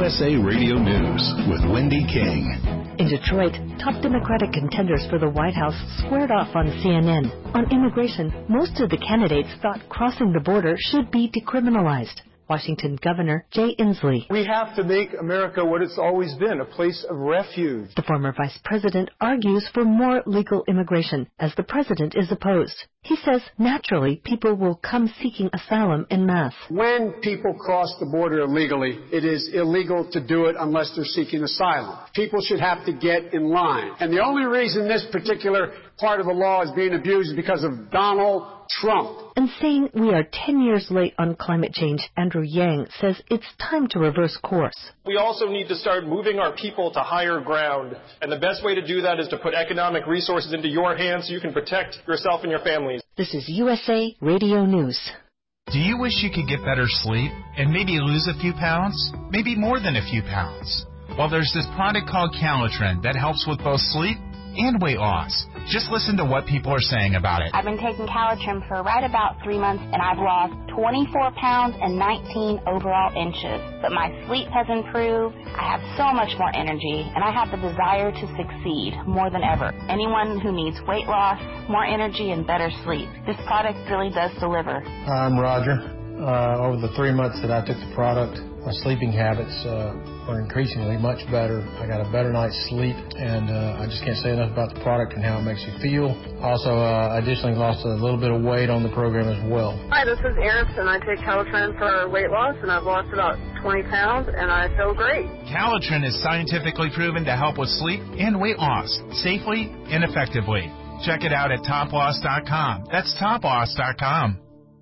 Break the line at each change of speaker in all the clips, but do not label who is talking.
USA Radio News with Wendy King.
In Detroit, top Democratic contenders for the White House squared off on CNN. On immigration, most of the candidates thought crossing the border should be decriminalized. Washington Governor Jay Inslee.
We have to make America what it's always been, a place of refuge.
The former vice president argues for more legal immigration, as the president is opposed. He says naturally people will come seeking asylum en masse.
When people cross the border illegally, it is illegal to do it unless they're seeking asylum. People should have to get in line. And the only reason this particular part of the law is being abused is because of Donald Trump.
And saying we are 10 years late on climate change, Andrew Yang says it's time to reverse course.
We also need to start moving our people to higher ground. And the best way to do that is to put economic resources into your hands so you can protect yourself and your families.
This is USA Radio News.
Do you wish you could get better sleep and maybe lose a few pounds? Maybe more than a few pounds? Well, there's this product called Calitrin that helps with both sleep and weight loss. Just listen to what people are saying about it.
I've been taking Calitrin for right about 3 months, and I've lost 24 pounds and 19 overall inches. But my sleep has improved. I have so much more energy, and I have the desire to succeed more than ever. Anyone who needs weight loss, more energy, and better sleep, this product really does deliver.
I'm Roger. Over the 3 months that I took the product, my sleeping habits are increasingly much better. I got a better night's sleep, and I just can't say enough about the product and how it makes you feel. Also, additionally lost a little bit of weight on the program as well.
Hi, this is Eris, and I take Calitrin for weight loss, and I've lost about 20 pounds, and I feel great.
Calitrin is scientifically proven to help with sleep and weight loss safely and effectively. Check it out at toploss.com. That's toploss.com.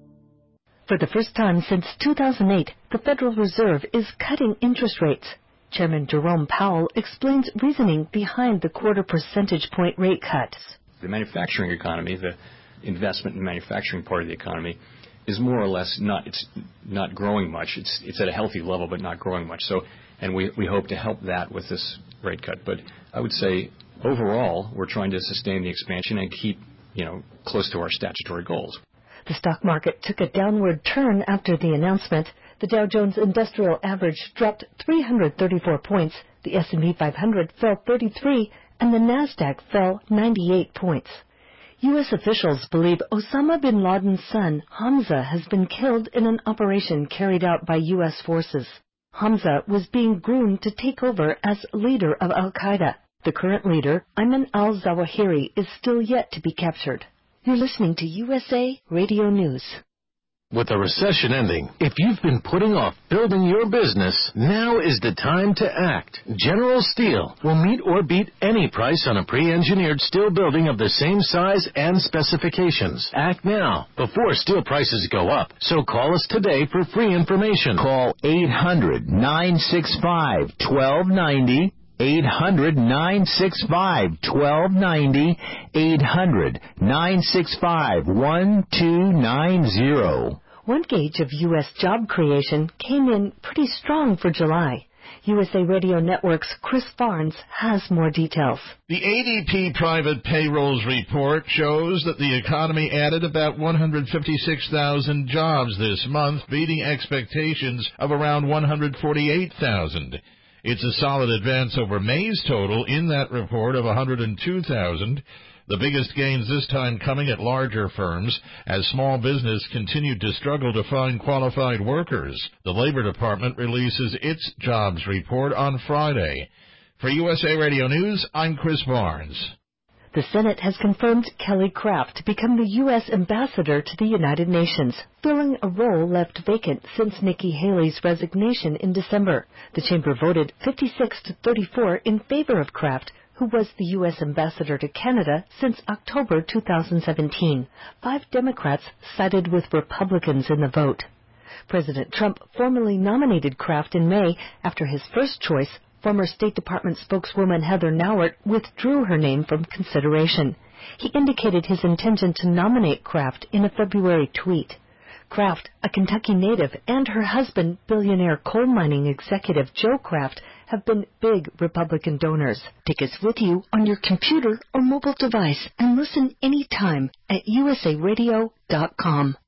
For the first time since 2008, the Federal Reserve is cutting interest rates. Chairman Jerome Powell explains reasoning behind the quarter percentage point rate cuts.
The manufacturing economy, the investment in manufacturing part of the economy, is more or less not growing much. It's at a healthy level, but not growing much. So, and we hope to help that with this rate cut. But I would say overall, we're trying to sustain the expansion and keep, close to our statutory goals.
The stock market took a downward turn after the announcement. The Dow Jones Industrial Average dropped 334 points, the S&P 500 fell 33, and the Nasdaq fell 98 points. U.S. officials believe Osama bin Laden's son, Hamza, has been killed in an operation carried out by U.S. forces. Hamza was being groomed to take over as leader of al-Qaeda. The current leader, Ayman al-Zawahiri, is still yet to be captured. You're listening to USA Radio News.
With the recession ending, if you've been putting off building your business, now is the time to act. General Steel will meet or beat any price on a pre-engineered steel building of the same size and specifications. Act now, before steel prices go up. So call us today for free information.
Call 800-965-1290. 800-965-1290, 800-965-1290.
One gauge of U.S. job creation came in pretty strong for July. USA Radio Network's Chris Barnes has more details.
The ADP Private Payrolls Report shows that the economy added about 156,000 jobs this month, beating expectations of around 148,000. It's a solid advance over May's total in that report of 102,000. The biggest gains this time coming at larger firms as small business continued to struggle to find qualified workers. The Labor Department releases its jobs report on Friday. For USA Radio News, I'm Chris Barnes.
The Senate has confirmed Kelly Craft to become the U.S. ambassador to the United Nations, filling a role left vacant since Nikki Haley's resignation in December. The chamber voted 56-34 in favor of Craft, who was the U.S. ambassador to Canada since October 2017. 5 Democrats sided with Republicans in the vote. President Trump formally nominated Craft in May after his first choice, former State Department spokeswoman Heather Nauert, withdrew her name from consideration. He indicated his intention to nominate Craft in a February tweet. Craft, a Kentucky native, and her husband, billionaire coal mining executive Joe Craft, have been big Republican donors. Take us with you on your computer or mobile device and listen anytime at usaradio.com.